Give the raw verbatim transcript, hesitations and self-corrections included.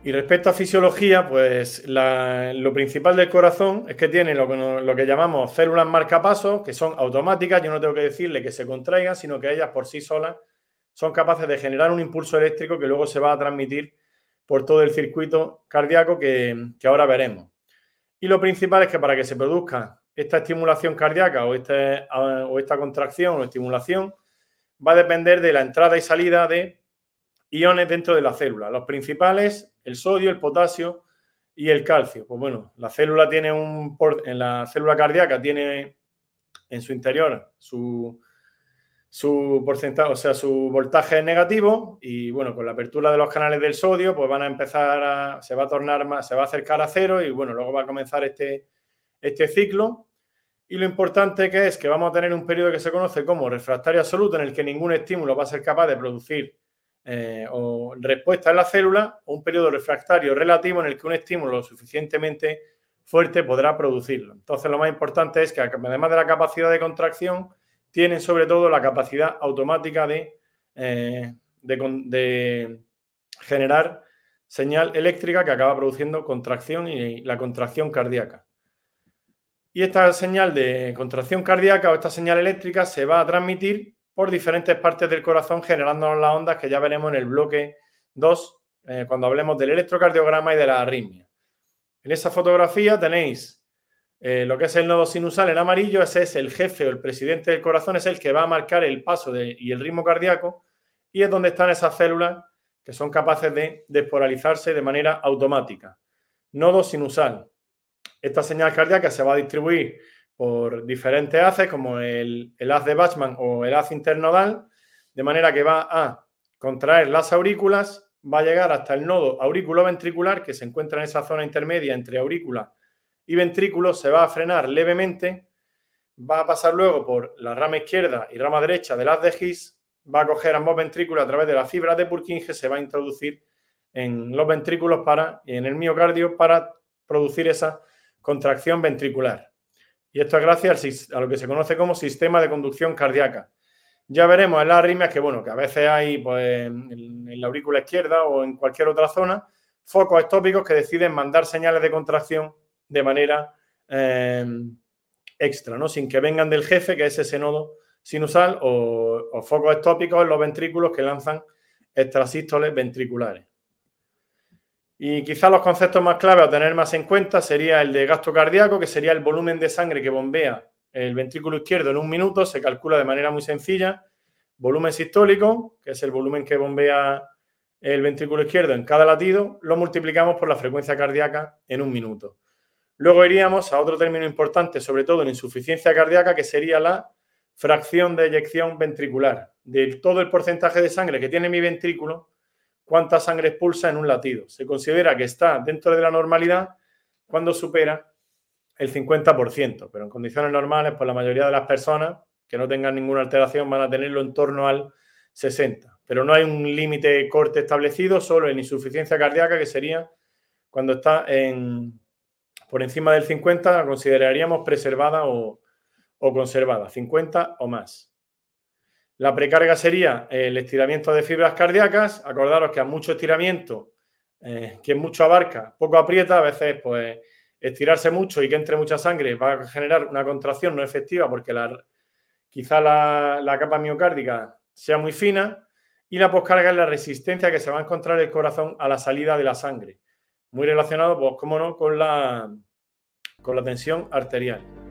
Y respecto a fisiología, pues la, lo principal del corazón es que tiene lo que, lo que llamamos células marcapasos, que son automáticas. Yo no tengo que decirle que se contraigan, sino que ellas por sí solas son capaces de generar un impulso eléctrico que luego se va a transmitir por todo el circuito cardíaco que, que ahora veremos. Y lo principal es que para que se produzca esta estimulación cardíaca o, este, o esta contracción o estimulación va a depender de la entrada y salida de iones dentro de la célula. Los principales, el sodio, el potasio y el calcio. Pues bueno, la célula tiene un, en la célula cardíaca tiene en su interior su, su porcentaje, o sea, su voltaje negativo, y bueno, con la apertura de los canales del sodio, pues van a empezar a, se va a tornar más, se va a acercar a cero, y bueno, luego va a comenzar este, este ciclo. Y lo importante que es que vamos a tener un periodo que se conoce como refractario absoluto, en el que ningún estímulo va a ser capaz de producir Eh, o respuesta en la célula, o un periodo refractario relativo en el que un estímulo lo suficientemente fuerte podrá producirlo. Entonces, lo más importante es que, además de la capacidad de contracción, tienen sobre todo la capacidad automática de, eh, de, de generar señal eléctrica que acaba produciendo contracción y la contracción cardíaca. Y esta señal de contracción cardíaca o esta señal eléctrica se va a transmitir por diferentes partes del corazón, generándonos las ondas que ya veremos en el bloque dos, eh, cuando hablemos del electrocardiograma y de la arritmia. En esa fotografía tenéis eh, lo que es el nodo sinusal en amarillo. Ese es el jefe o el presidente del corazón, es el que va a marcar el paso de, y el ritmo cardíaco, y es donde están esas células que son capaces de despolarizarse de manera automática. Nodo sinusal. Esta señal cardíaca se va a distribuir por diferentes haces, como el, el haz de Bachmann o el haz internodal, de manera que va a contraer las aurículas, va a llegar hasta el nodo auriculoventricular, que se encuentra en esa zona intermedia entre aurícula y ventrículo, se va a frenar levemente, va a pasar luego por la rama izquierda y rama derecha del haz de His, va a coger ambos ventrículos a través de las fibras de Purkinje, se va a introducir en los ventrículos para, y en el miocardio para producir esa contracción ventricular. Y esto es gracias a lo que se conoce como sistema de conducción cardíaca. Ya veremos en las arritmias que, bueno, que a veces hay, pues, en la aurícula izquierda o en cualquier otra zona, focos estópicos que deciden mandar señales de contracción de manera eh, extra, ¿no? Sin que vengan del jefe, que es ese nodo sinusal, o, o focos estópicos en los ventrículos que lanzan extrasístoles ventriculares. Y quizás los conceptos más claves a tener más en cuenta sería el de gasto cardíaco, que sería el volumen de sangre que bombea el ventrículo izquierdo en un minuto. Se calcula de manera muy sencilla. Volumen sistólico, que es el volumen que bombea el ventrículo izquierdo en cada latido, lo multiplicamos por la frecuencia cardíaca en un minuto. Luego iríamos a otro término importante, sobre todo en insuficiencia cardíaca, que sería la fracción de eyección ventricular. De todo el porcentaje de sangre que tiene mi ventrículo, cuánta sangre expulsa en un latido. Se considera que está dentro de la normalidad cuando supera el cincuenta por ciento, pero en condiciones normales, pues la mayoría de las personas que no tengan ninguna alteración van a tenerlo en torno al sesenta por ciento. Pero no hay un límite corte establecido, solo en insuficiencia cardíaca, que sería cuando está en, por encima del cincuenta, la consideraríamos preservada o, o conservada, cincuenta o más. La precarga sería el estiramiento de fibras cardíacas. Acordaros que a mucho estiramiento, eh, quien mucho abarca, poco aprieta. A veces, pues, estirarse mucho y que entre mucha sangre va a generar una contracción no efectiva porque la, quizá la, la capa miocárdica sea muy fina. Y la poscarga es la resistencia que se va a encontrar el corazón a la salida de la sangre. Muy relacionado, pues, cómo no, con la, con la tensión arterial.